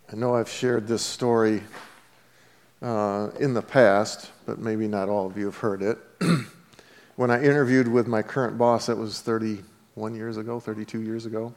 I know I've shared this story in the past, but maybe not all of you have heard it. When I interviewed with my current boss, that was 32 years ago,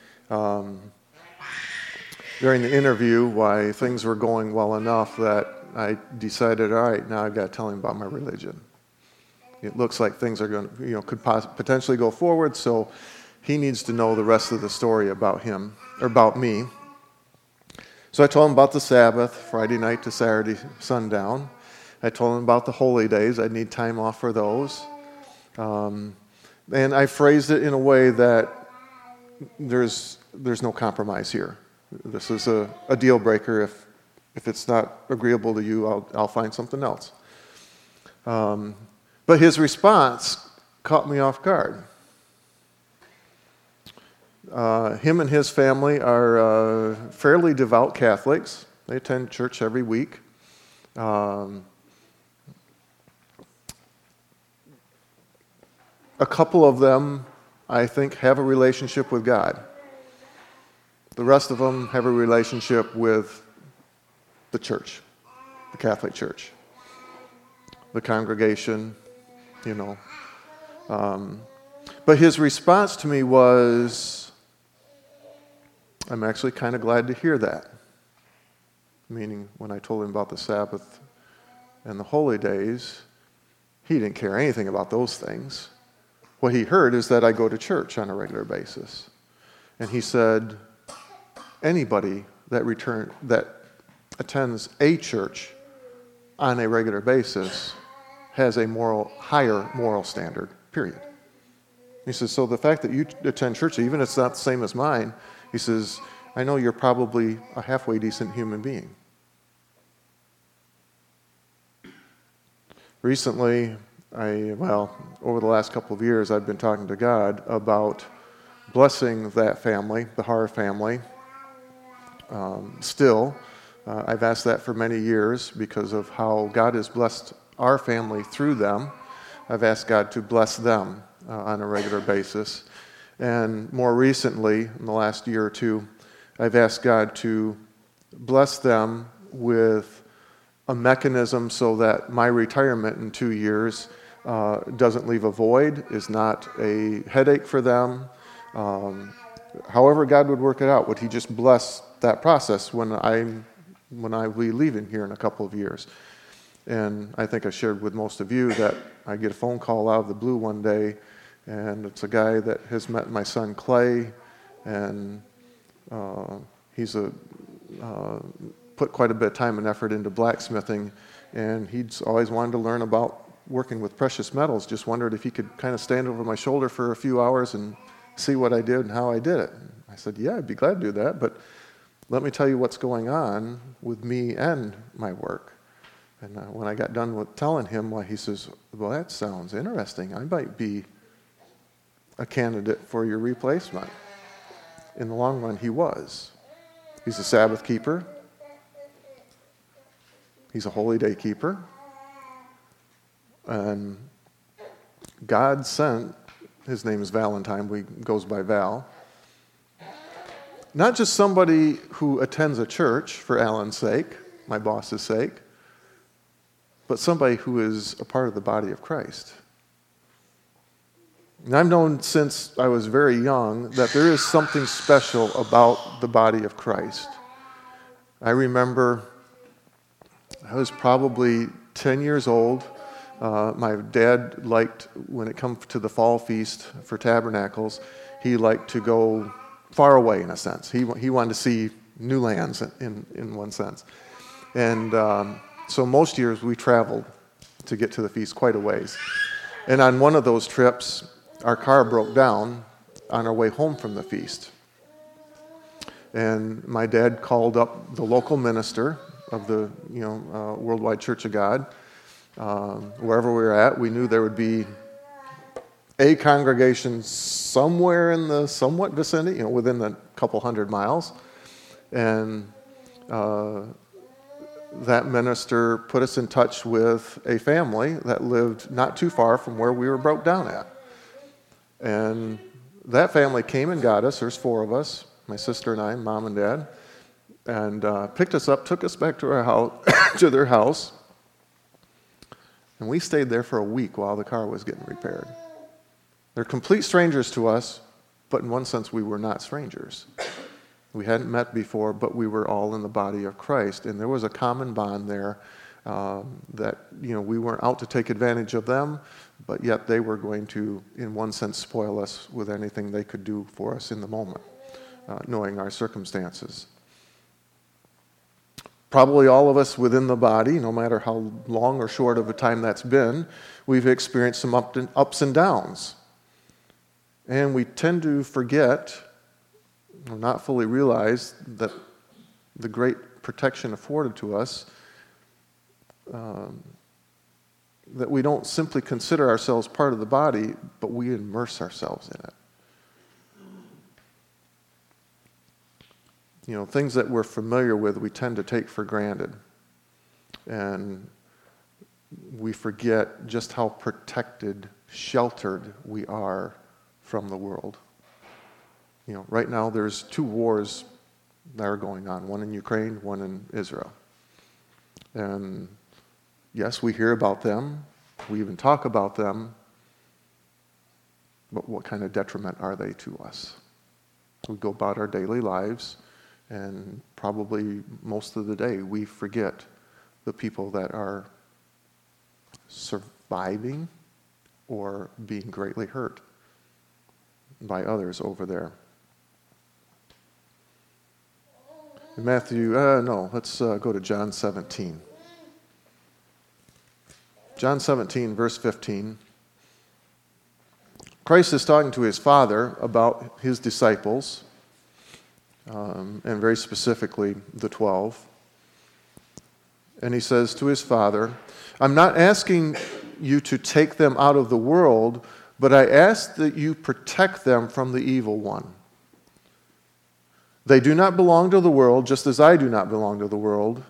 during the interview, why things were going well enough that I decided, all right, now I've got to tell him about my religion. It looks like things are going to, could potentially go forward, so he needs to know the rest of the story about him, or about me. So I told him about the Sabbath, Friday night to Saturday sundown. I told him about the holy days. I'd need time off for those. And I phrased it in a way that there's no compromise here. This is a deal breaker. If it's not agreeable to you, I'll find something else. But his response caught me off guard. Him and his family are fairly devout Catholics. They attend church every week. A couple of them, I think, have a relationship with God. The rest of them have a relationship with the church, the Catholic Church, the congregation, But his response to me was, I'm actually kind of glad to hear that. Meaning, when I told him about the Sabbath and the holy days, he didn't care anything about those things. What he heard is that I go to church on a regular basis. And he said, anybody that attends a church on a regular basis has a higher moral standard, period. He says, so the fact that you attend church, even if it's not the same as mine, he says, I know you're probably a halfway decent human being. Recently, over the last couple of years, I've been talking to God about blessing that family, the Har family. I've asked that for many years because of how God has blessed our family through them. I've asked God to bless them on a regular basis. And more recently, in the last year or two, I've asked God to bless them with a mechanism so that my retirement in 2 years doesn't leave a void, is not a headache for them. However God would work it out, would he just bless that process when I will be leaving here in a couple of years. And I think I shared with most of you that I get a phone call out of the blue one day, and it's a guy that has met my son Clay, and he's put quite a bit of time and effort into blacksmithing, and he's always wanted to learn about working with precious metals. Just wondered if he could kind of stand over my shoulder for a few hours and see what I did and how I did it. I said, yeah, I'd be glad to do that, but let me tell you what's going on with me and my work. And when I got done with telling him, he says, well, that sounds interesting. I might be a candidate for your replacement. In the long run, he was. He's a Sabbath keeper. He's a holy day keeper. And God sent, his name is Valentine, he goes by Val, not just somebody who attends a church for Alan's sake, my boss's sake, but somebody who is a part of the body of Christ. And I've known since I was very young that there is something special about the body of Christ. I remember I was probably 10 years old. My dad liked, when it comes to the fall feast for tabernacles, he liked to go far away in a sense. He wanted to see new lands in one sense. And so most years we traveled to get to the feast quite a ways. And on one of those trips, our car broke down on our way home from the feast. And my dad called up the local minister of the Worldwide Church of God. Wherever we were at, we knew there would be a congregation somewhere in the somewhat vicinity, within a couple 100 miles. And that minister put us in touch with a family that lived not too far from where we were broke down at. And that family came and got us. There's 4 of us, my sister and I, mom and dad. and picked us up, took us back to our house, to their house, and we stayed there for a week while the car was getting repaired. They're complete strangers to us, but in one sense we were not strangers. We hadn't met before, but we were all in the body of Christ, and there was a common bond there that we weren't out to take advantage of them, but yet they were going to, in one sense, spoil us with anything they could do for us in the moment, knowing our circumstances. Probably all of us within the body, no matter how long or short of a time that's been, we've experienced some ups and downs. And we tend to forget, or not fully realize, that the great protection afforded to us, that we don't simply consider ourselves part of the body, but we immerse ourselves in it. Things that we're familiar with, we tend to take for granted. And we forget just how protected, sheltered we are from the world. Right now there's 2 wars that are going on, one in Ukraine, one in Israel. And yes, we hear about them, we even talk about them, but what kind of detriment are they to us? We go about our daily lives, and probably most of the day we forget the people that are surviving or being greatly hurt by others over there. In let's go to John 17. John 17, verse 15. Christ is talking to his Father about his disciples, and very specifically the 12. And he says to his Father, I'm not asking you to take them out of the world, but I ask that you protect them from the evil one. They do not belong to the world, just as I do not belong to the world.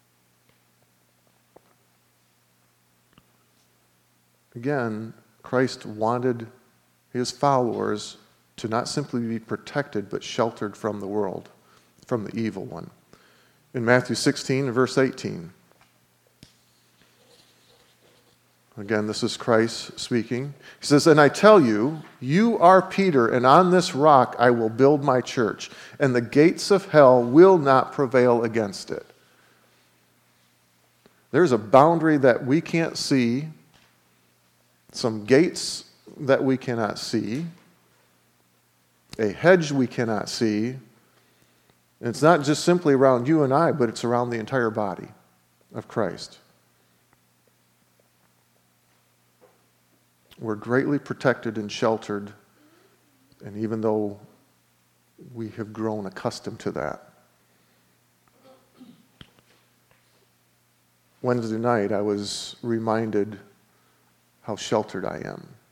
Again, Christ wanted his followers to not simply be protected, but sheltered from the world, from the evil one. In Matthew 16, verse 18. Again, this is Christ speaking. He says, and I tell you, you are Peter, and on this rock I will build my church, and the gates of hell will not prevail against it. There's a boundary that we can't see, some gates that we cannot see, a hedge we cannot see. And it's not just simply around you and I, but it's around the entire body of Christ. We're greatly protected and sheltered, and even though we have grown accustomed to that. Wednesday night, I was reminded how sheltered I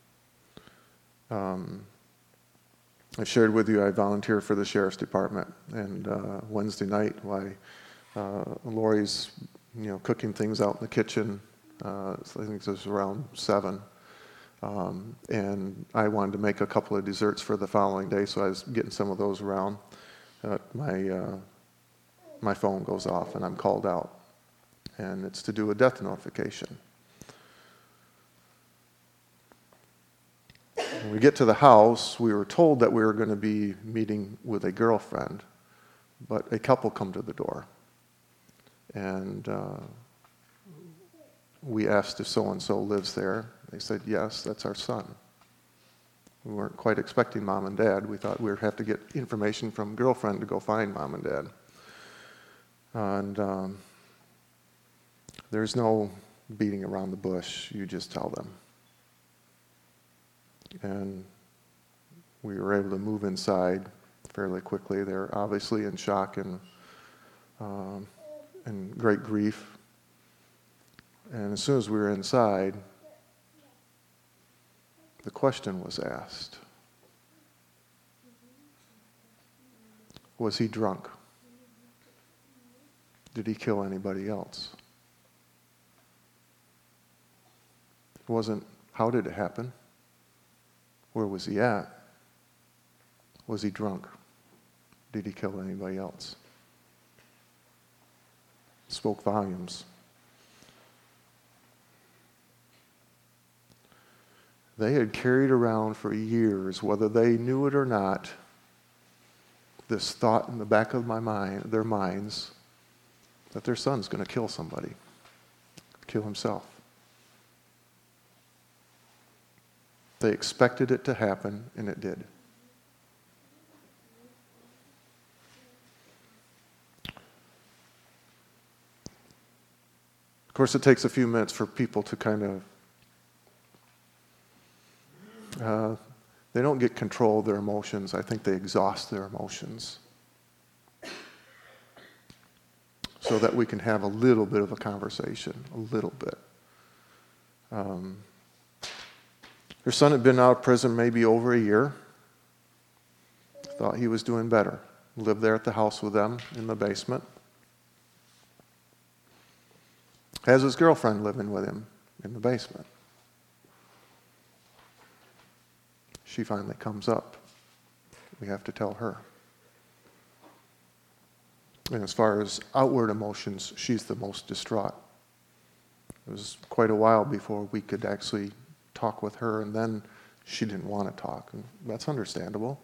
am. I shared with you I volunteer for the Sheriff's Department, and Wednesday night, while Lori's cooking things out in the kitchen, I think it was around 7, and I wanted to make a couple of desserts for the following day, so I was getting some of those around. My phone goes off, and I'm called out, and it's to do a death notification. When we get to the house, we were told that we were going to be meeting with a girlfriend, but a couple come to the door. And we asked if so-and-so lives there. They said, yes, that's our son. We weren't quite expecting mom and dad. We thought we would have to get information from girlfriend to go find mom and dad. And there's no beating around the bush. You just tell them. And we were able to move inside fairly quickly. They're obviously in shock and great grief. And as soon as we were inside, the question was asked. Was he drunk? Did he kill anybody else? It wasn't, how did it happen? Where was he at? Was he drunk? Did he kill anybody else? spoke volumes. They had carried around for years, whether they knew it or not, this thought in the back of their minds, that their son's going to kill somebody, kill himself. They expected it to happen, and it did. Of course, it takes a few minutes for people to kind of, they don't get control of their emotions. I think they exhaust their emotions so that we can have a little bit of a conversation, a little bit. Her son had been out of prison maybe over a year. Thought he was doing better. Lived there at the house with them in the basement. Has his girlfriend living with him in the basement. She finally comes up. We have to tell her. And as far as outward emotions, she's the most distraught. It was quite a while before we could actually talk with her, and then she didn't want to talk. And that's understandable.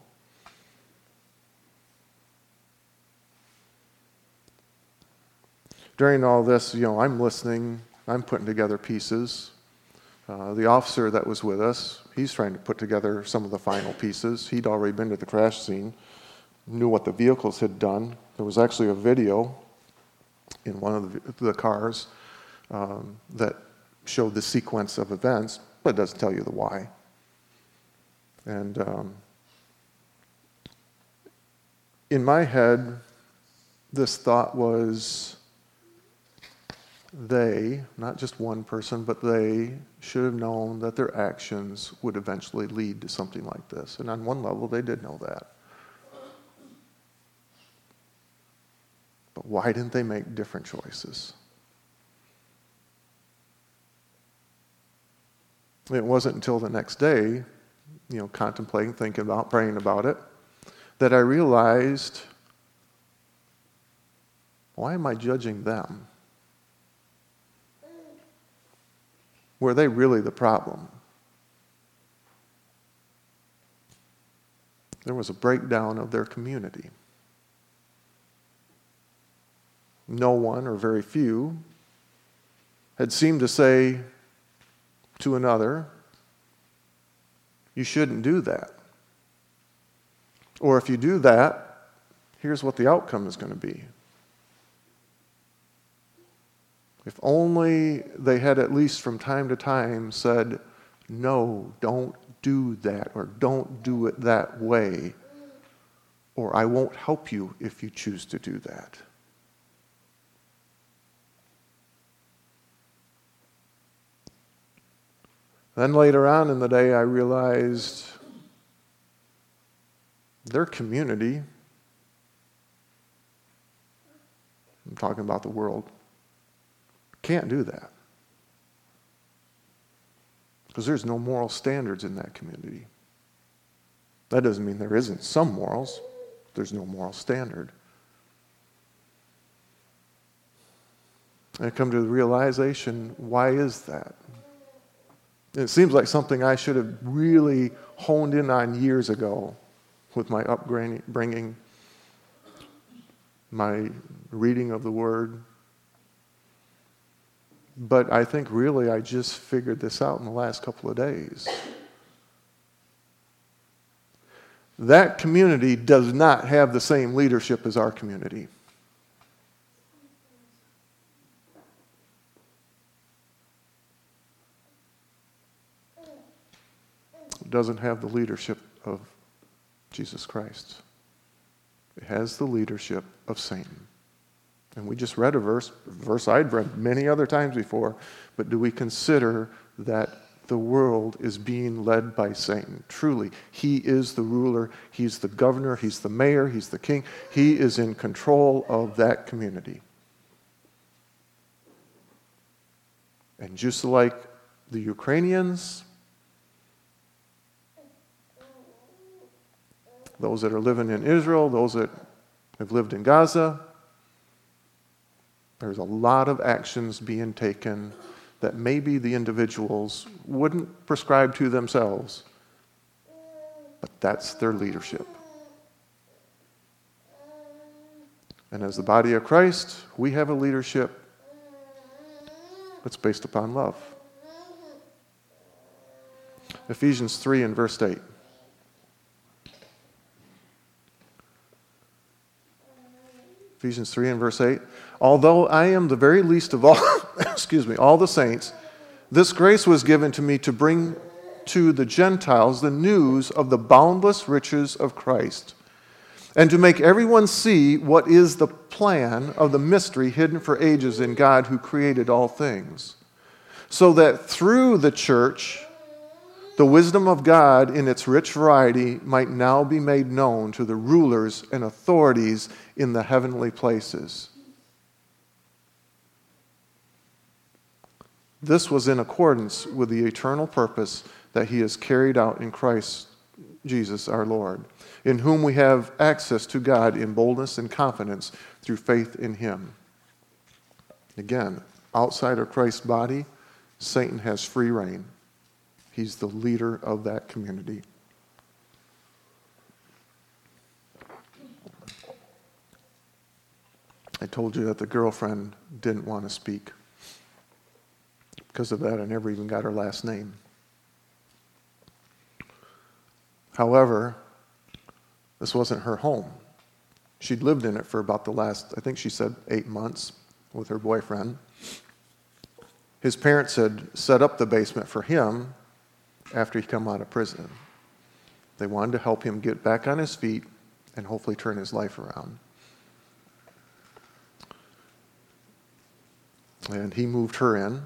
During all this, I'm listening, I'm putting together pieces. The officer that was with us, he's trying to put together some of the final pieces. He'd already been to the crash scene, knew what the vehicles had done. There was actually a video in one of the cars that showed the sequence of events, but it doesn't tell you the why. And in my head, this thought was, they, not just one person, but they should have known that their actions would eventually lead to something like this. And on one level, they did know that. But why didn't they make different choices? It wasn't until the next day, contemplating, thinking about, praying about it, that I realized, why am I judging them? Were they really the problem? There was a breakdown of their community. No one, or very few, had seemed to say to another, you shouldn't do that. Or if you do that, here's what the outcome is going to be. If only they had at least from time to time said, no, don't do that, or don't do it that way, or I won't help you if you choose to do that. Then later on in the day, I realized their community, I'm talking about the world, can't do that. Because there's no moral standards in that community. That doesn't mean there isn't some morals. There's no moral standard. I come to the realization, why is that? It seems like something I should have really honed in on years ago with my upbringing, my reading of the Word. But I think really I just figured this out in the last couple of days. That community does not have the same leadership as our community. It doesn't have the leadership of Jesus Christ. It has the leadership of Satan. And we just read a verse I'd read many other times before, but do we consider that the world is being led by Satan? Truly, he is the ruler, he's the governor, he's the mayor, he's the king. He is in control of that community. And just like the Ukrainians, those that are living in Israel, those that have lived in Gaza, There's a lot of actions being taken that maybe the individuals wouldn't prescribe to themselves, but that's their leadership. And as the body of Christ, we have a leadership that's based upon love. Ephesians 3 and verse 8. Ephesians 3 and verse 8. Although I am the very least of all, all the saints, this grace was given to me to bring to the Gentiles the news of the boundless riches of Christ, and to make everyone see what is the plan of the mystery hidden for ages in God who created all things, so that through the church, the wisdom of God in its rich variety might now be made known to the rulers and authorities in the heavenly places. This was in accordance with the eternal purpose that he has carried out in Christ Jesus our Lord, in whom we have access to God in boldness and confidence through faith in him. Again, outside of Christ's body, Satan has free reign. He's the leader of that community. I told you that the girlfriend didn't want to speak. Because of that, I never even got her last name. However, this wasn't her home. She'd lived in it for about the last, I think she said 8 months with her boyfriend. His parents had set up the basement for him after he come out of prison. They wanted to help him get back on his feet and hopefully turn his life around. And he moved her in.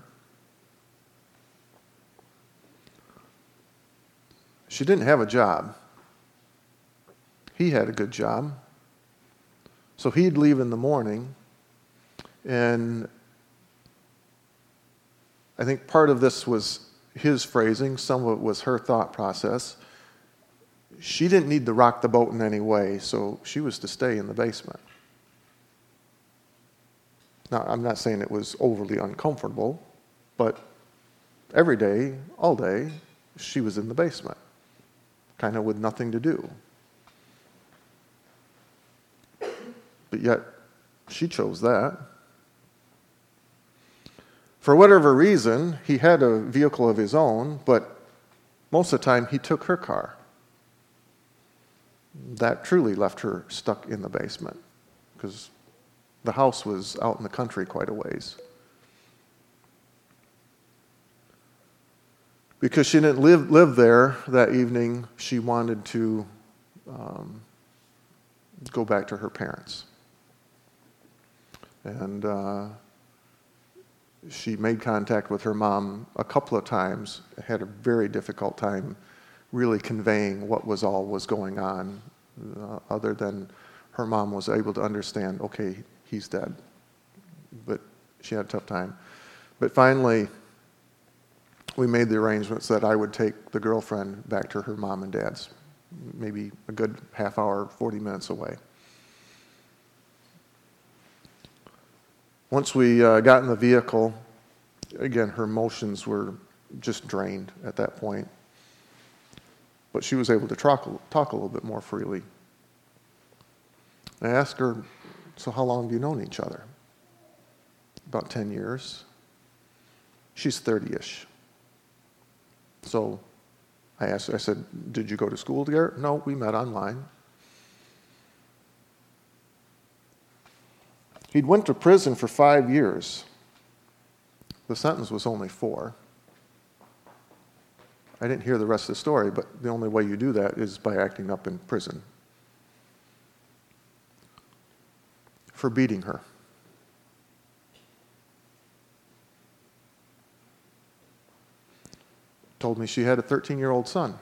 She didn't have a job. He had a good job. So he'd leave in the morning, and I think part of this was his phrasing, some of it was her thought process. She didn't need to rock the boat in any way, so she was to stay in the basement. Now, I'm not saying it was overly uncomfortable, but every day, all day, she was in the basement, kind of with nothing to do. But yet, she chose that. For whatever reason, he had a vehicle of his own, but most of the time he took her car. That truly left her stuck in the basement, because the house was out in the country quite a ways. Because she didn't live there that evening, she wanted to go back to her parents. And she made contact with her mom a couple of times, had a very difficult time really conveying what was going on, other than her mom was able to understand, okay, he's dead. But she had a tough time. But finally, we made the arrangements that I would take the girlfriend back to her mom and dad's, maybe a good half hour, 40 minutes away. Once we got in the vehicle, again, her emotions were just drained at that point. But she was able to talk a little bit more freely. I asked her, so how long have you known each other? About 10 years. She's 30-ish. So I said, did you go to school together? No, we met online. He'd went to prison for 5 years. The sentence was only 4. I didn't hear the rest of the story, but the only way you do that is by acting up in prison. For beating her. Told me she had a 13-year-old son.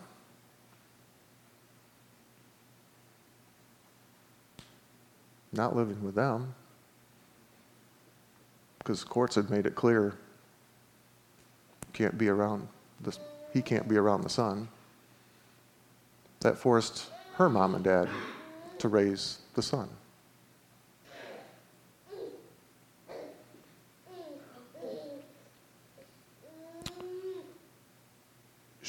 Not living with them. Because courts had made it clear he can't be around the son. That forced her mom and dad to raise the son.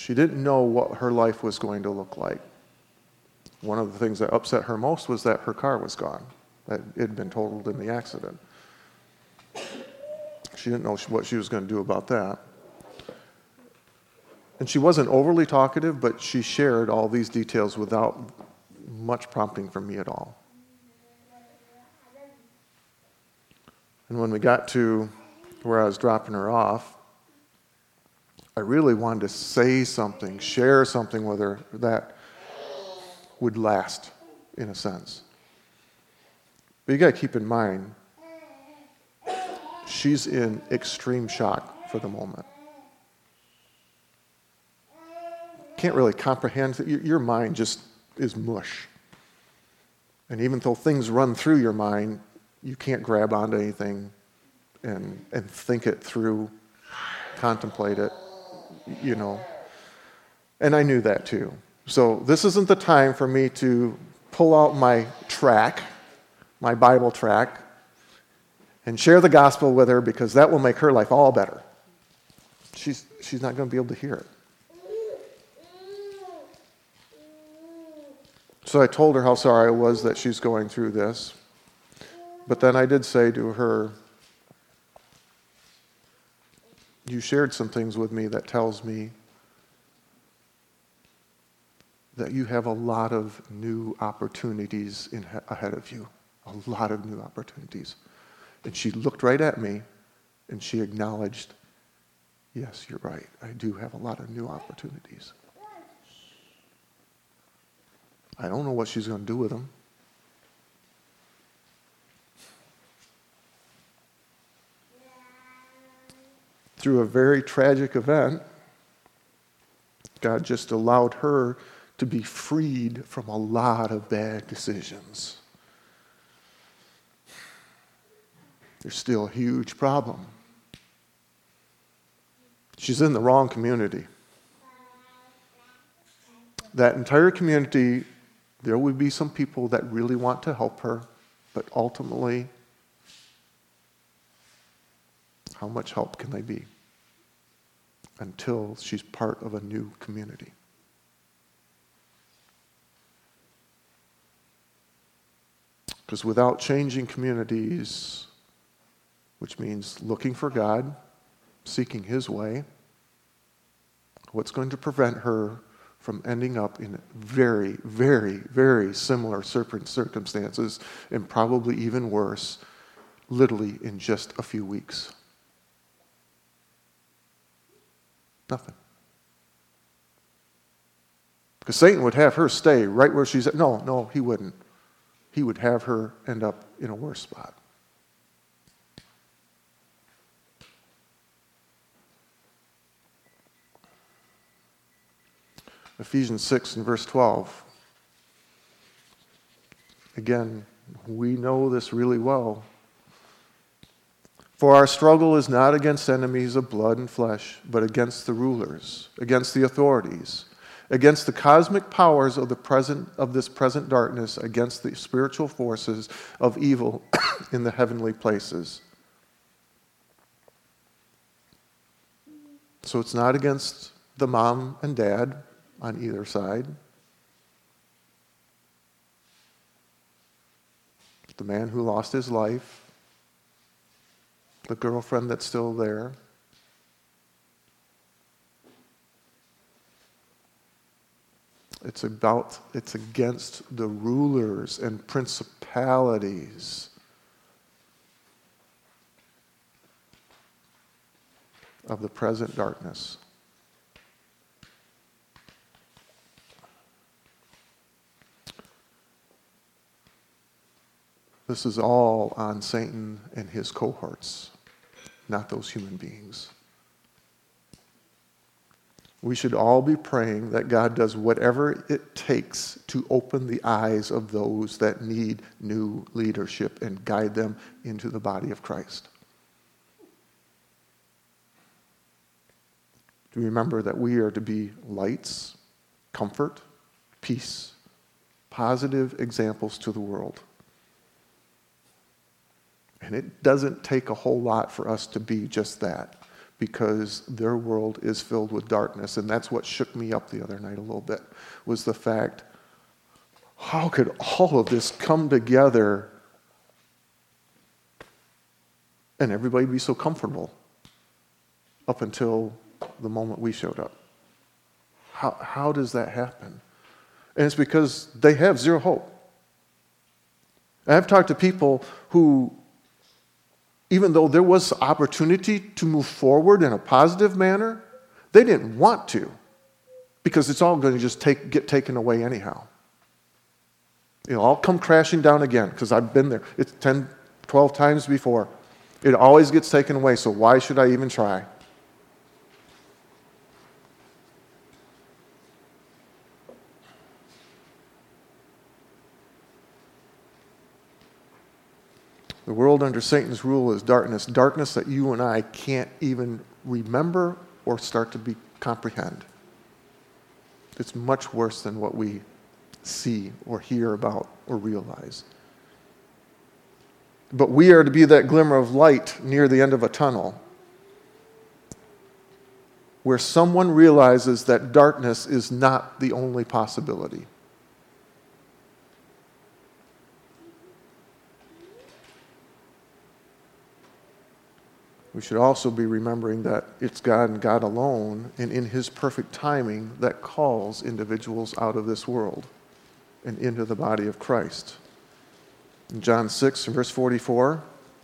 She didn't know what her life was going to look like. One of the things that upset her most was that her car was gone, that it had been totaled in the accident. She didn't know what she was going to do about that. And she wasn't overly talkative, but she shared all these details without much prompting from me at all. And when we got to where I was dropping her off, I really wanted to say something, share something with her that would last, in a sense. But you got to keep in mind, she's in extreme shock for the moment. Can't really comprehend. Your mind just is mush. And even though things run through your mind, you can't grab onto anything and think it through, contemplate it, And I knew that too. So this isn't the time for me to pull out my track, my Bible track, and share the gospel with her, because that will make her life all better. She's not going to be able to hear it. So I told her how sorry I was that she's going through this. But then I did say to her, you shared some things with me that tells me that you have a lot of new opportunities ahead of you. A lot of new opportunities. And she looked right at me and she acknowledged, yes, you're right. I do have a lot of new opportunities. I don't know what she's going to do with them. Through a very tragic event, God just allowed her to be freed from a lot of bad decisions. There's still a huge problem. She's in the wrong community. That entire community, there would be some people that really want to help her, but ultimately, how much help can they be until she's part of a new community? Because without changing communities, which means looking for God, seeking His way, what's going to prevent her from ending up in very, very, very similar circumstances, and probably even worse, literally in just a few weeks? Nothing. Because Satan would have her stay right where she's at. No, he wouldn't. He would have her end up in a worse spot. Ephesians 6 and verse 12. Again, we know this really well. For our struggle is not against enemies of blood and flesh, but against the rulers, against the authorities, against the cosmic powers of this present darkness, against the spiritual forces of evil in the heavenly places. So it's not against the mom and dad on either side. The man who lost his life, the girlfriend that's still there. It's against the rulers and principalities of the present darkness. This is all on Satan and his cohorts, not those human beings. We should all be praying that God does whatever it takes to open the eyes of those that need new leadership and guide them into the body of Christ. Do you remember that we are to be lights, comfort, peace, positive examples to the world? And it doesn't take a whole lot for us to be just that. because their world is filled with darkness. And that's what shook me up the other night a little bit, was the fact, how could all of this come together and everybody be so comfortable up until the moment we showed up? How does that happen? And it's because they have zero hope. And I've talked to people who, even though there was opportunity to move forward in a positive manner, they didn't want to, because it's all going to just get taken away anyhow. It'll all come crashing down again, because I've been there. It's 10, 12 times before. It always gets taken away, so why should I even try? The world under Satan's rule is darkness, darkness that you and I can't even remember or start to comprehend. It's much worse than what we see or hear about or realize. But we are to be that glimmer of light near the end of a tunnel, where someone realizes that darkness is not the only possibility. We should also be remembering that it's God and God alone, and in His perfect timing, that calls individuals out of this world and into the body of Christ. In John 6, verse 44,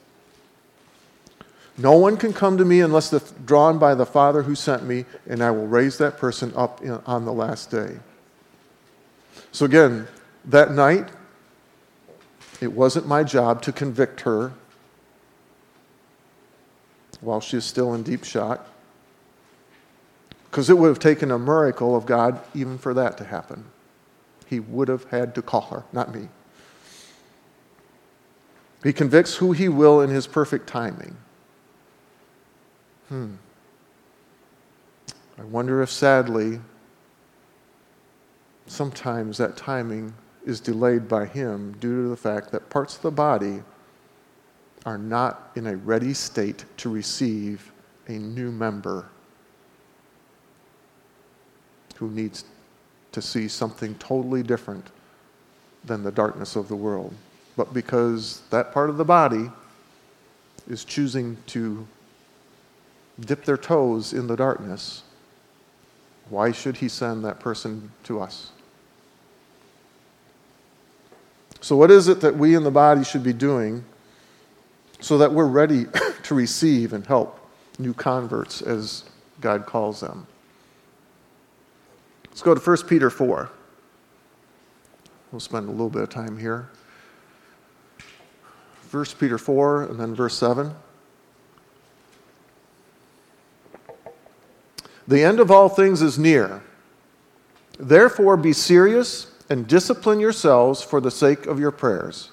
no one can come to me unless drawn by the Father who sent me, and I will raise that person up on the last day. So again, that night, it wasn't my job to convict her while she is still in deep shock, because it would have taken a miracle of God even for that to happen. He would have had to call her, not me. He convicts who He will in His perfect timing. I wonder if, sadly, sometimes that timing is delayed by Him due to the fact that parts of the body are not in a ready state to receive a new member who needs to see something totally different than the darkness of the world. But because that part of the body is choosing to dip their toes in the darkness, why should He send that person to us? So what is it that we in the body should be doing so that we're ready to receive and help new converts as God calls them? Let's go to 1 Peter 4. We'll spend a little bit of time here. 1 Peter 4 and then verse 7. The end of all things is near. Therefore be serious and discipline yourselves for the sake of your prayers.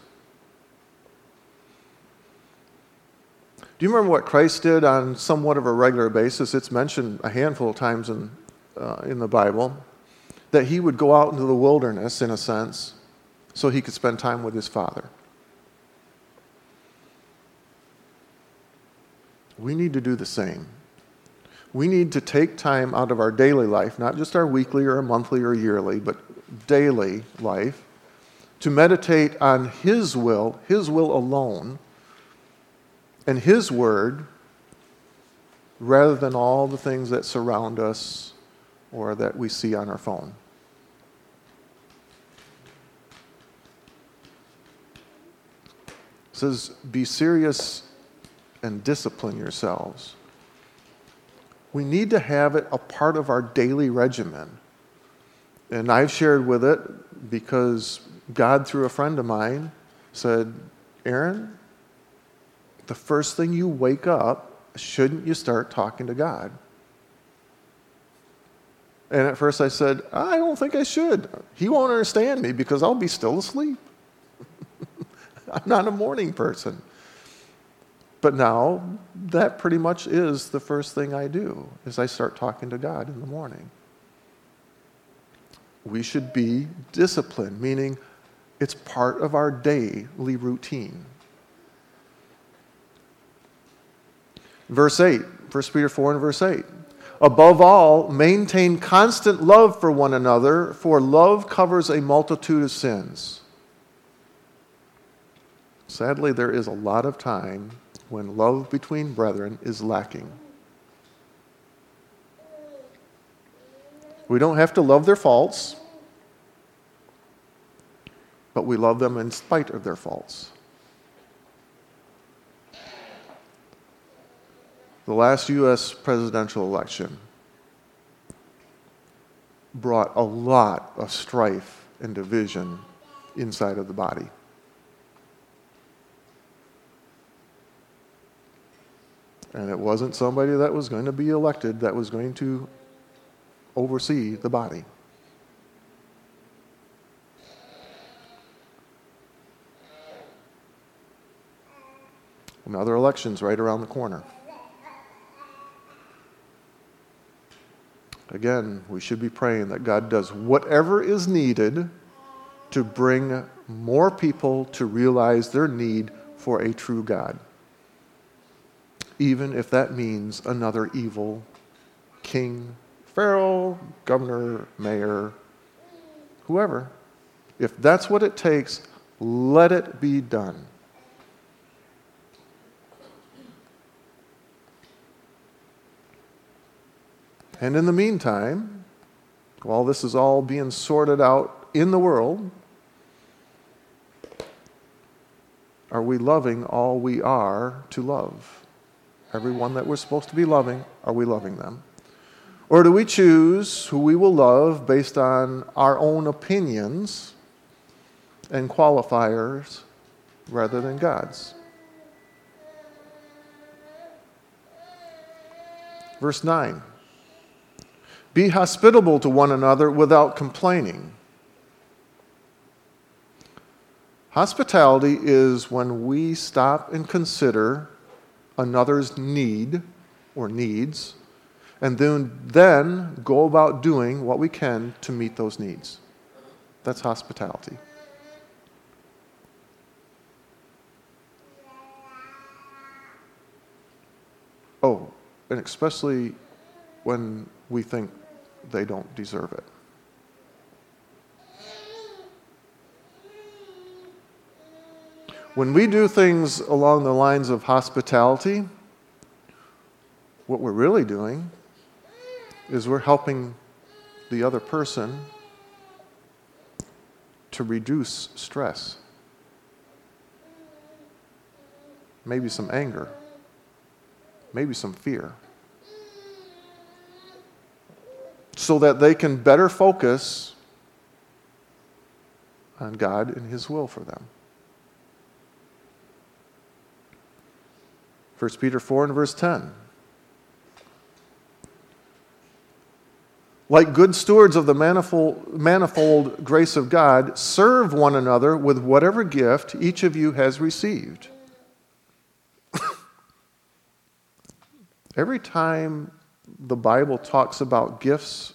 Do you remember what Christ did on somewhat of a regular basis? It's mentioned a handful of times in the Bible, that He would go out into the wilderness, in a sense, so He could spend time with His Father. We need to do the same. We need to take time out of our daily life, not just our weekly or monthly or yearly, but daily life, to meditate on His will alone, and His Word, rather than all the things that surround us or that we see on our phone. It says, be serious and discipline yourselves. We need to have it a part of our daily regimen. And I've shared with it because God, through a friend of mine, said, Aaron, the first thing you wake up, shouldn't you start talking to God? And at first I said, I don't think I should. He won't understand me because I'll be still asleep. I'm not a morning person. But now, that pretty much is the first thing I do, is I start talking to God in the morning. We should be disciplined, meaning it's part of our daily routine. Verse 8, 1 Peter 4 and verse 8. Above all, maintain constant love for one another, for love covers a multitude of sins. Sadly, there is a lot of time when love between brethren is lacking. We don't have to love their faults, but we love them in spite of their faults. The last U.S. presidential election brought a lot of strife and division inside of the body. And it wasn't somebody that was going to be elected that was going to oversee the body. Another election's right around the corner. Again, we should be praying that God does whatever is needed to bring more people to realize their need for a true God. Even if that means another evil king, pharaoh, governor, mayor, whoever. If that's what it takes, let it be done. And in the meantime, while this is all being sorted out in the world, are we loving all we are to love? Everyone that we're supposed to be loving, are we loving them? Or do we choose who we will love based on our own opinions and qualifiers rather than God's? Verse 9. Be hospitable to one another without complaining. Hospitality is when we stop and consider another's need or needs, and then go about doing what we can to meet those needs. That's hospitality. Oh, and especially when we think they don't deserve it. When we do things along the lines of hospitality, what we're really doing is we're helping the other person to reduce stress, maybe some anger, maybe some fear, so that they can better focus on God and His will for them. 1 Peter 4 and verse 10. Like good stewards of the manifold grace of God, serve one another with whatever gift each of you has received. Every time the Bible talks about gifts,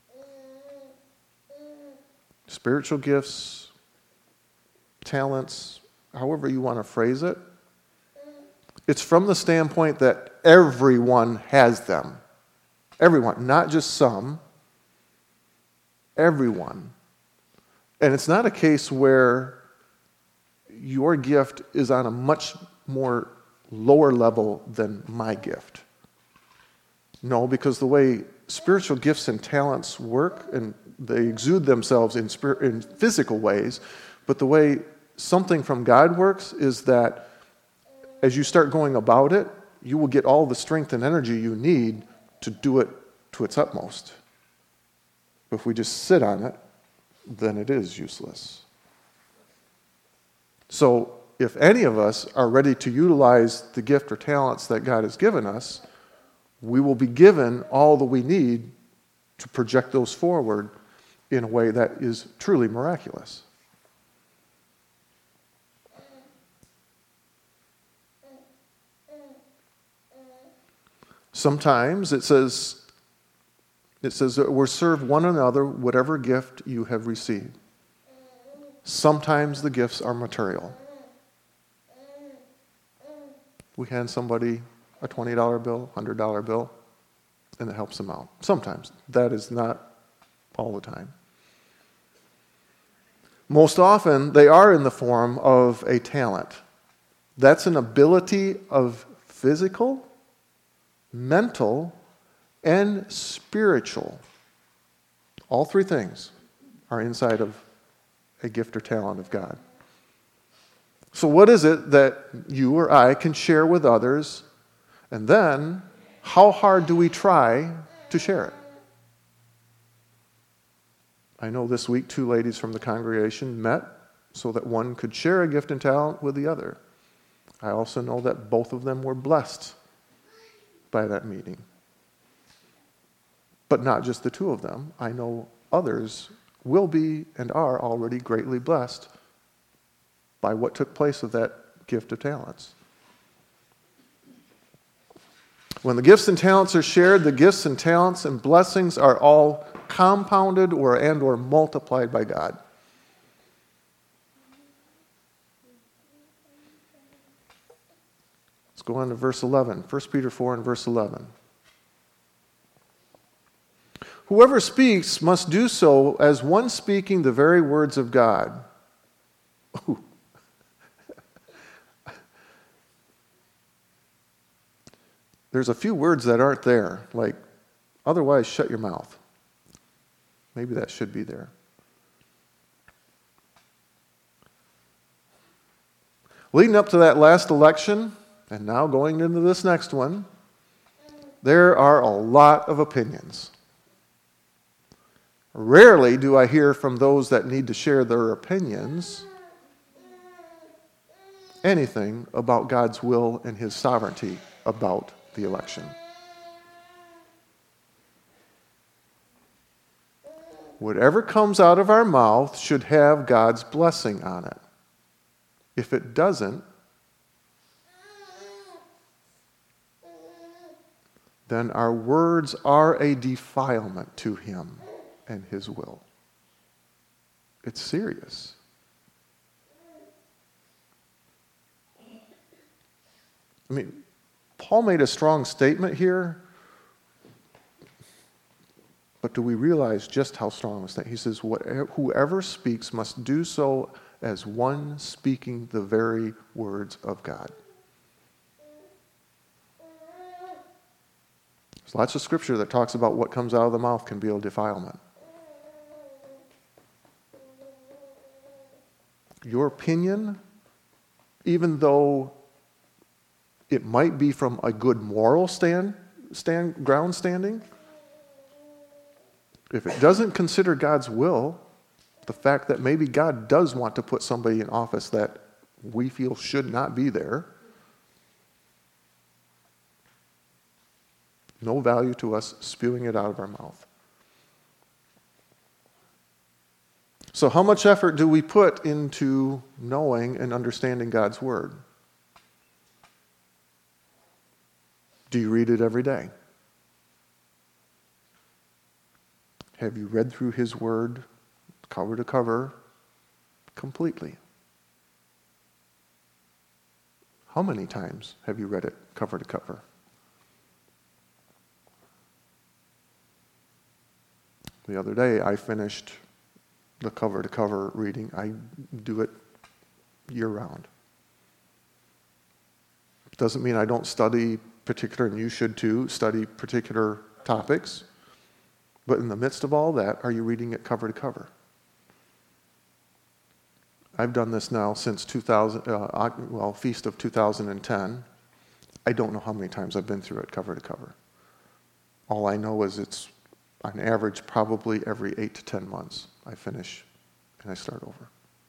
spiritual gifts, talents, however you want to phrase it, it's from the standpoint that everyone has them. Everyone, not just some. Everyone. And it's not a case where your gift is on a much more lower level than my gift. No, because the way spiritual gifts and talents work, and they exude themselves in physical ways, but the way something from God works is that as you start going about it, you will get all the strength and energy you need to do it to its utmost. But if we just sit on it, then it is useless. So if any of us are ready to utilize the gift or talents that God has given us, we will be given all that we need to project those forward in a way that is truly miraculous. Sometimes it says that we're serve one another whatever gift you have received. Sometimes the gifts are material. We hand somebody a $20 bill, $100 bill, and it helps them out. Sometimes. That is not all the time. Most often, they are in the form of a talent. That's an ability of physical, mental, and spiritual. All three things are inside of a gift or talent of God. So what is it that you or I can share with others? And then, how hard do we try to share it? I know this week 2 ladies from the congregation met so that one could share a gift and talent with the other. I also know that both of them were blessed by that meeting. But not just the 2 of them. I know others will be and are already greatly blessed by what took place with that gift of talents. When the gifts and talents are shared, the gifts and talents and blessings are all compounded or multiplied by God. Let's go on to verse 11. 1 Peter 4 and verse 11. Whoever speaks must do so as one speaking the very words of God. Ooh. There's a few words that aren't there, like, otherwise shut your mouth. Maybe that should be there. Leading up to that last election, and now going into this next one, there are a lot of opinions. Rarely do I hear from those that need to share their opinions anything about God's will and His sovereignty about the election. Whatever comes out of our mouth should have God's blessing on it. If it doesn't, then our words are a defilement to Him and His will. It's serious. I mean, Paul made a strong statement here, but do we realize just how strong it was? He says, whoever speaks must do so as one speaking the very words of God. There's lots of scripture that talks about what comes out of the mouth can be a defilement. Your opinion, even though it might be from a good moral ground standing, if it doesn't consider God's will, the fact that maybe God does want to put somebody in office that we feel should not be there, no value to us spewing it out of our mouth. So how much effort do we put into knowing and understanding God's Word? Do you read it every day? Have you read through His Word, cover to cover, completely? How many times have you read it cover to cover? The other day, I finished the cover to cover reading. I do it year round. Doesn't mean I don't study particular, and you should too, study particular topics. But in the midst of all that, are you reading it cover to cover? I've done this now since Feast of 2010. I don't know how many times I've been through it cover to cover. All I know is it's on average probably every 8 to 10 months. I finish and I start over.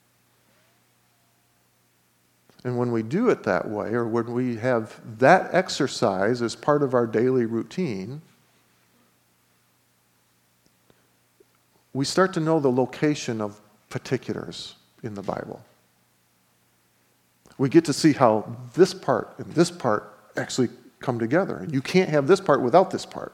And when we do it that way, or when we have that exercise as part of our daily routine, we start to know the location of particulars in the Bible. We get to see how this part and this part actually come together. And you can't have this part without this part.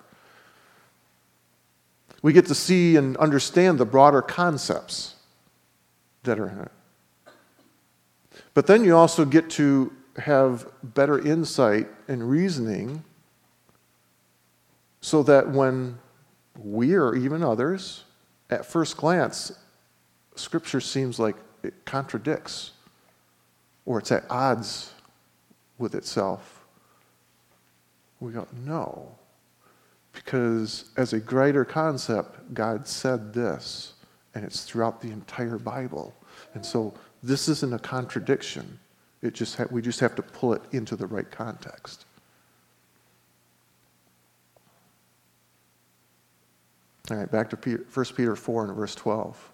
We get to see and understand the broader concepts that are in it. But then you also get to have better insight and reasoning so that when we or even others, at first glance, Scripture seems like it contradicts or it's at odds with itself. We go, no. Because as a greater concept, God said this, and it's throughout the entire Bible. And so this isn't a contradiction. We just have to pull it into the right context. All right, back to 1 Peter 4 and verse 12.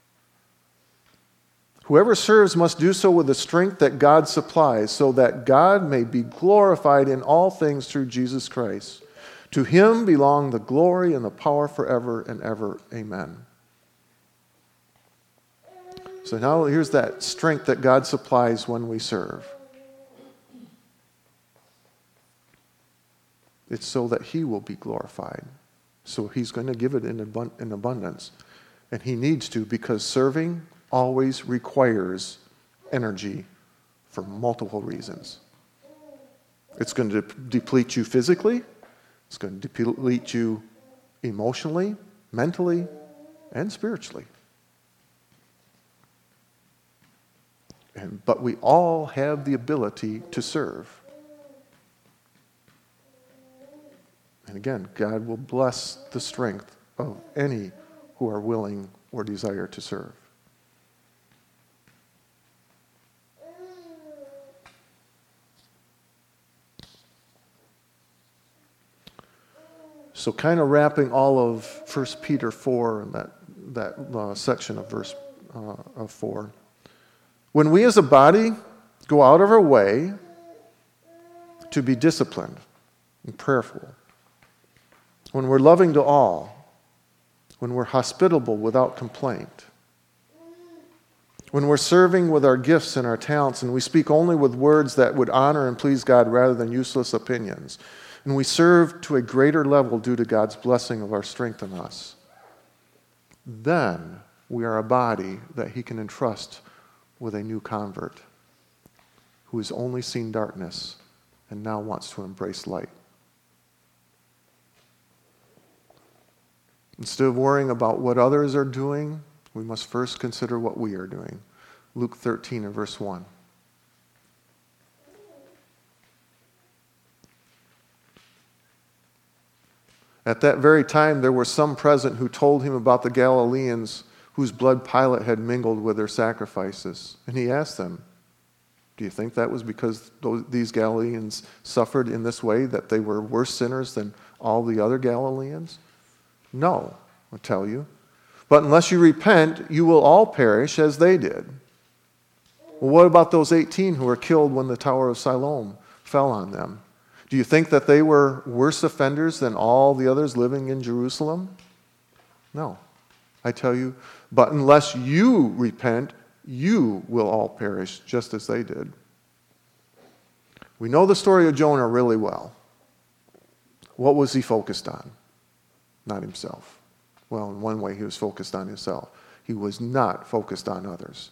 Whoever serves must do so with the strength that God supplies, so that God may be glorified in all things through Jesus Christ. To him belong the glory and the power forever and ever. Amen. So now here's that strength that God supplies when we serve. It's so that he will be glorified. So he's going to give it in abundance. And he needs to, because serving always requires energy for multiple reasons. It's going to deplete you physically. It's going to deplete you emotionally, mentally, and spiritually. But we all have the ability to serve. And again, God will bless the strength of any who are willing or desire to serve. So kind of wrapping all of 1 Peter 4 and that section of verse of 4. When we as a body go out of our way to be disciplined and prayerful, when we're loving to all, when we're hospitable without complaint, when we're serving with our gifts and our talents, and we speak only with words that would honor and please God rather than useless opinions, and we serve to a greater level due to God's blessing of our strength in us, then we are a body that he can entrust with a new convert who has only seen darkness and now wants to embrace light. Instead of worrying about what others are doing, we must first consider what we are doing. Luke 13 and verse 1. At that very time, there were some present who told him about the Galileans whose blood Pilate had mingled with their sacrifices. And he asked them, do you think that was because these Galileans suffered in this way, that they were worse sinners than all the other Galileans? No, I'll tell you. But unless you repent, you will all perish as they did. Well, what about those 18 who were killed when the Tower of Siloam fell on them? Do you think that they were worse offenders than all the others living in Jerusalem? No, I tell you, but unless you repent, you will all perish just as they did. We know the story of Jonah really well. What was he focused on? Not himself. Well, in one way, he was focused on himself. He was not focused on others.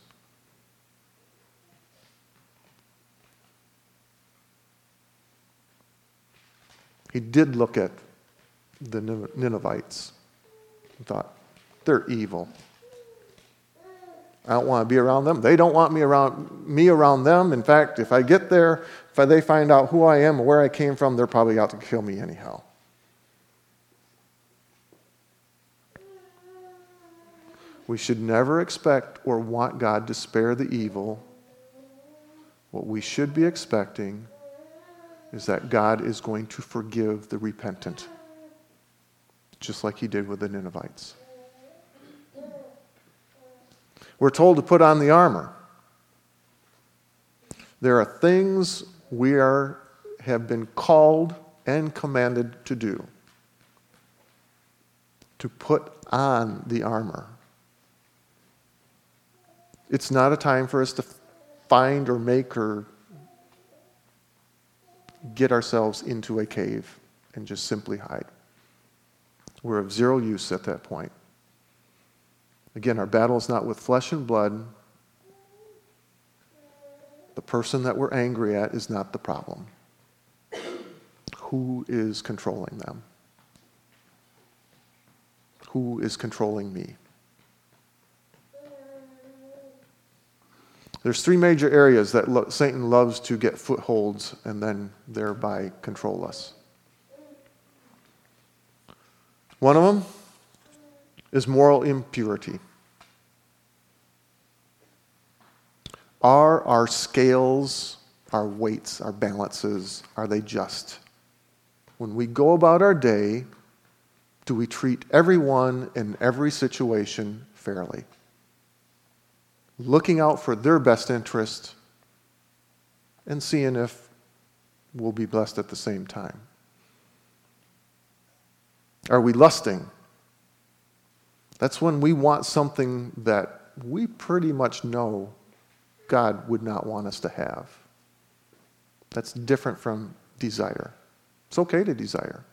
He did look at the Ninevites and thought, they're evil. I don't want to be around them. They don't want me around them. In fact, if I get there, if they find out who I am and where I came from, they're probably out to kill me anyhow. We should never expect or want God to spare the evil. What we should be expecting is that God is going to forgive the repentant, just like he did with the Ninevites. We're told to put on the armor. There are things we have been called and commanded to do. To put on the armor. It's not a time for us to find or make or get ourselves into a cave and just simply hide. We're of zero use at that point. Again, our battle is not with flesh and blood, The person that we're angry at is not the problem. Who is controlling them? Who is controlling me? There's three major areas that Satan loves to get footholds and then thereby control us. One of them is moral impurity. Are our scales, our weights, our balances, are they just? When we go about our day, do we treat everyone in every situation fairly? Looking out for their best interest and seeing if we'll be blessed at the same time. Are we lusting? That's when we want something that we pretty much know God would not want us to have. That's different from desire. It's okay to desire.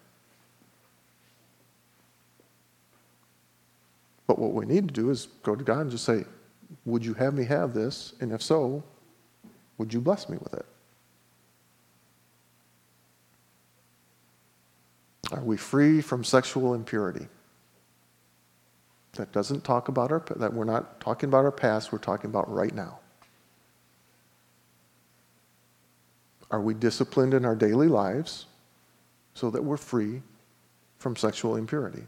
But what we need to do is go to God and just say, would you have me have this? And if so, would you bless me with it? Are we free from sexual impurity? That doesn't talk about that we're not talking about our past, we're talking about right now. Are we disciplined in our daily lives so that we're free from sexual impurity?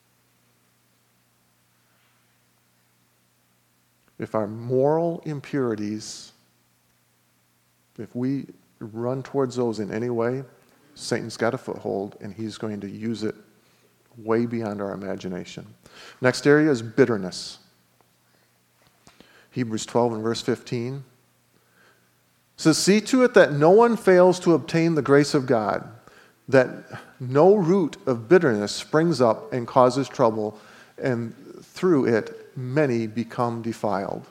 If our moral impurities, if we run towards those in any way, Satan's got a foothold and he's going to use it way beyond our imagination. Next area is bitterness. Hebrews 12 and verse 15 says, "See to it that no one fails to obtain the grace of God, that no root of bitterness springs up and causes trouble, and through it many become defiled."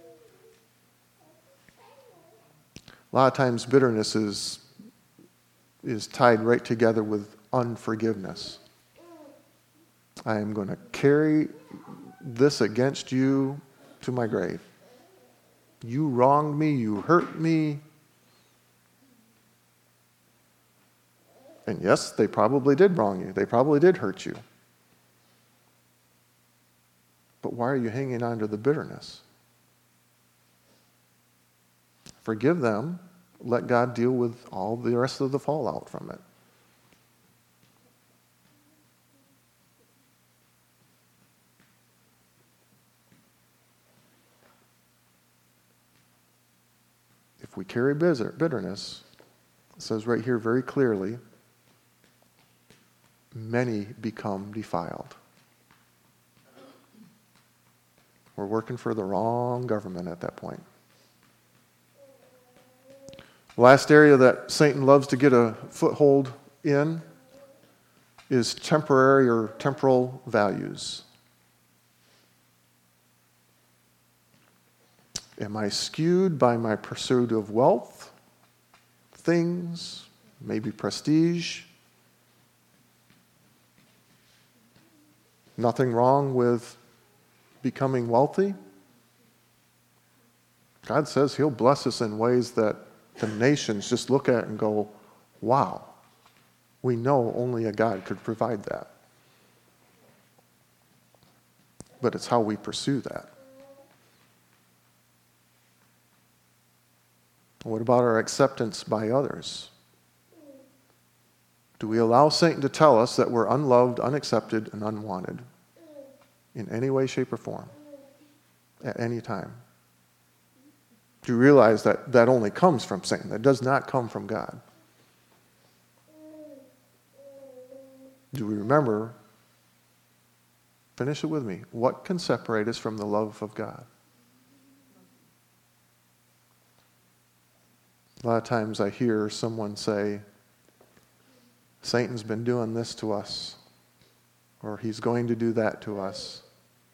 A lot of times bitterness is tied right together with unforgiveness. I am going to carry this against you to my grave. You wronged me, you hurt me. And yes, they probably did wrong you. They probably did hurt you. But why are you hanging on to the bitterness? Forgive them. Let God deal with all the rest of the fallout from it. If we carry bitterness, it says right here very clearly, many become defiled. We're working for the wrong government at that point. Last area that Satan loves to get a foothold in is temporary or temporal values. Am I skewed by my pursuit of wealth, things, maybe prestige? Nothing wrong with becoming wealthy. God says He'll bless us in ways that the nations just look at and go, wow, we know only a God could provide that. But it's how we pursue that. What about our acceptance by others? Do we allow Satan to tell us that we're unloved, unaccepted, and unwanted in any way, shape, or form at any time? Do you realize that that only comes from Satan? That does not come from God. Do we remember, finish it with me, what can separate us from the love of God? A lot of times I hear someone say, Satan's been doing this to us, or he's going to do that to us.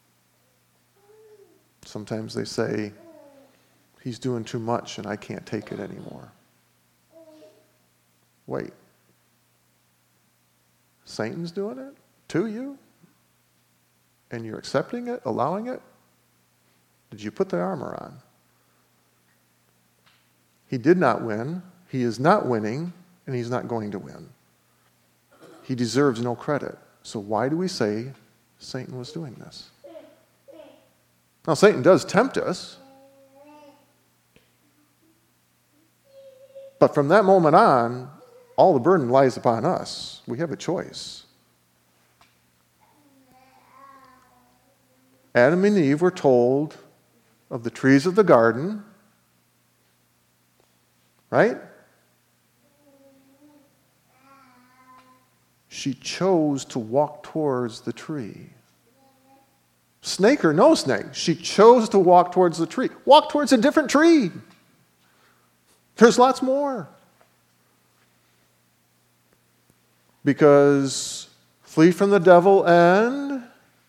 Sometimes they say, he's doing too much and I can't take it anymore. Wait. Satan's doing it to you? And you're accepting it, allowing it? Did you put the armor on? He did not win, he is not winning, and he's not going to win. He deserves no credit. So why do we say Satan was doing this? Now, Satan does tempt us. But from that moment on, all the burden lies upon us. We have a choice. Adam and Eve were told of the trees of the garden, right? She chose to walk towards the tree. Snake or no snake, she chose to walk towards the tree. Walk towards a different tree. There's lots more. Because flee from the devil and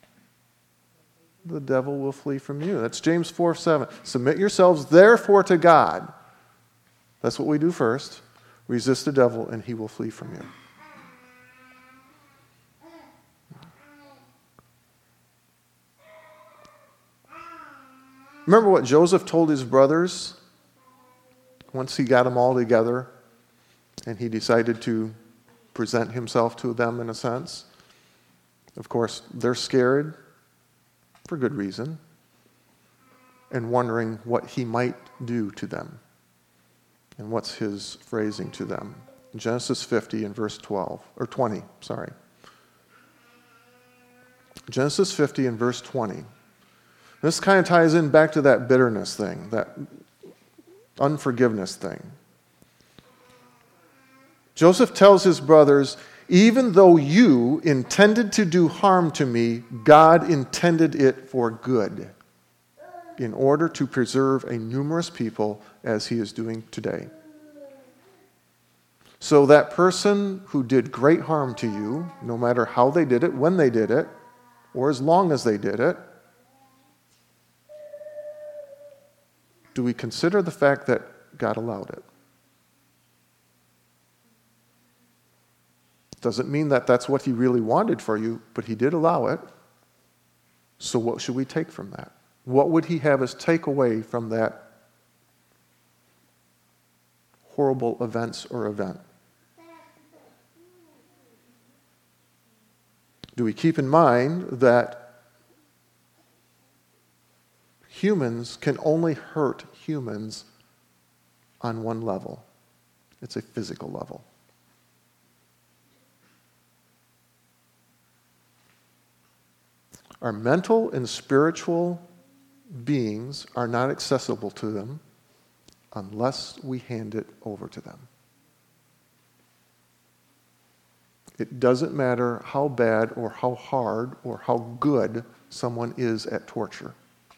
the devil will flee from you. That's James 4:7. Submit yourselves therefore to God. That's what we do first. Resist the devil and he will flee from you. Remember what Joseph told his brothers once he got them all together and he decided to present himself to them in a sense? Of course, they're scared for good reason and wondering what he might do to them. And what's his phrasing to them? Genesis 50 and verse 20. Genesis 50 and verse 20. This kind of ties in back to that bitterness thing, that unforgiveness thing. Joseph tells his brothers, even though you intended to do harm to me, God intended it for good, in order to preserve a numerous people as he is doing today. So that person who did great harm to you, no matter how they did it, when they did it, or as long as they did it, do we consider the fact that God allowed it? Doesn't mean that that's what he really wanted for you, but he did allow it. So what should we take from that? What would he have us take away from that horrible events or event? Do we keep in mind that humans can only hurt humans on one level? It's a physical level. Our mental and spiritual beings are not accessible to them unless we hand it over to them. It doesn't matter how bad or how hard or how good someone is at torture.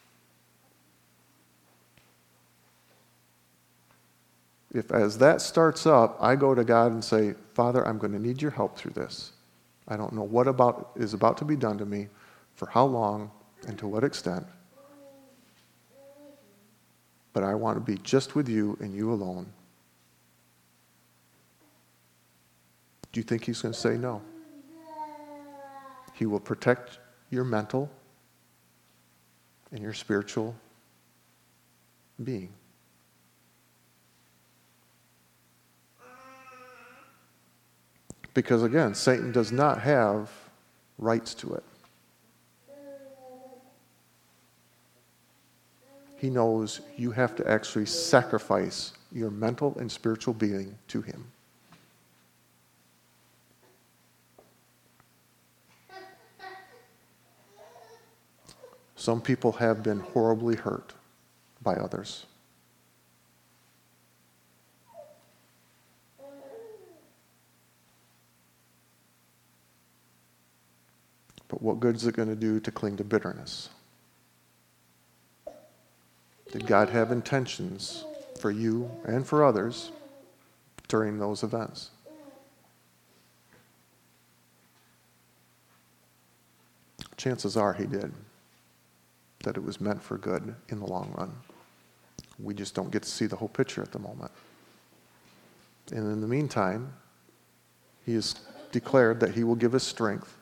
If as that starts up, I go to God and say, Father, I'm going to need your help through this. I don't know what is about to be done to me, for how long, and to what extent. But I want to be just with you and you alone. Do you think he's going to say no? He will protect your mental and your spiritual being. Because again, Satan does not have rights to it. He knows you have to actually sacrifice your mental and spiritual being to him. Some people have been horribly hurt by others. But what good is it going to do to cling to bitterness? Did God have intentions for you and for others during those events? Chances are he did. That it was meant for good in the long run. We just don't get to see the whole picture at the moment. And in the meantime, he has declared that he will give us strength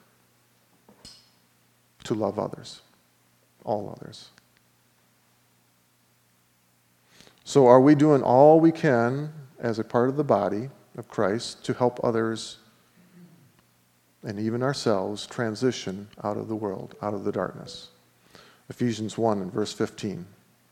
to love others, all others. So are we doing all we can as a part of the body of Christ to help others and even ourselves transition out of the world, out of the darkness? Ephesians 1 and verse 15.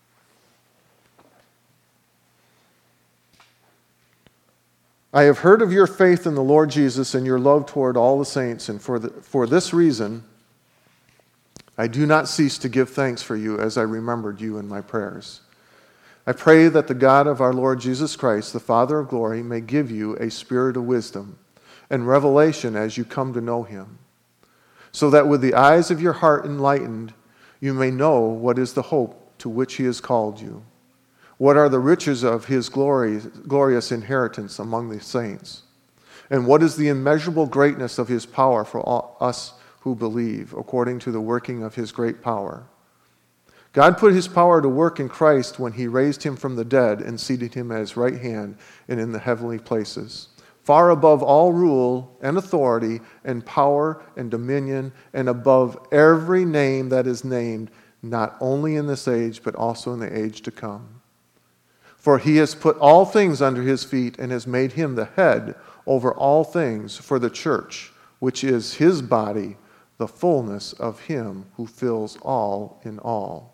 I have heard of your faith in the Lord Jesus and your love toward all the saints, and for this reason I do not cease to give thanks for you as I remembered you in my prayers. I pray that the God of our Lord Jesus Christ, the Father of glory, may give you a spirit of wisdom and revelation as you come to know him, so that with the eyes of your heart enlightened, you may know what is the hope to which he has called you. What are the riches of his glorious inheritance among the saints? And what is the immeasurable greatness of his power for us who believe, according to the working of his great power? God put his power to work in Christ when he raised him from the dead and seated him at his right hand and in the heavenly places, far above all rule and authority and power and dominion, and above every name that is named, not only in this age, but also in the age to come. For he has put all things under his feet and has made him the head over all things for the church, which is his body, the fullness of him who fills all in all.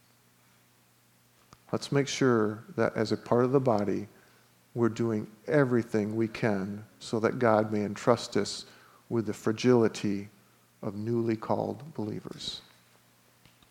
Let's make sure that as a part of the body, we're doing everything we can so that God may entrust us with the fragility of newly called believers.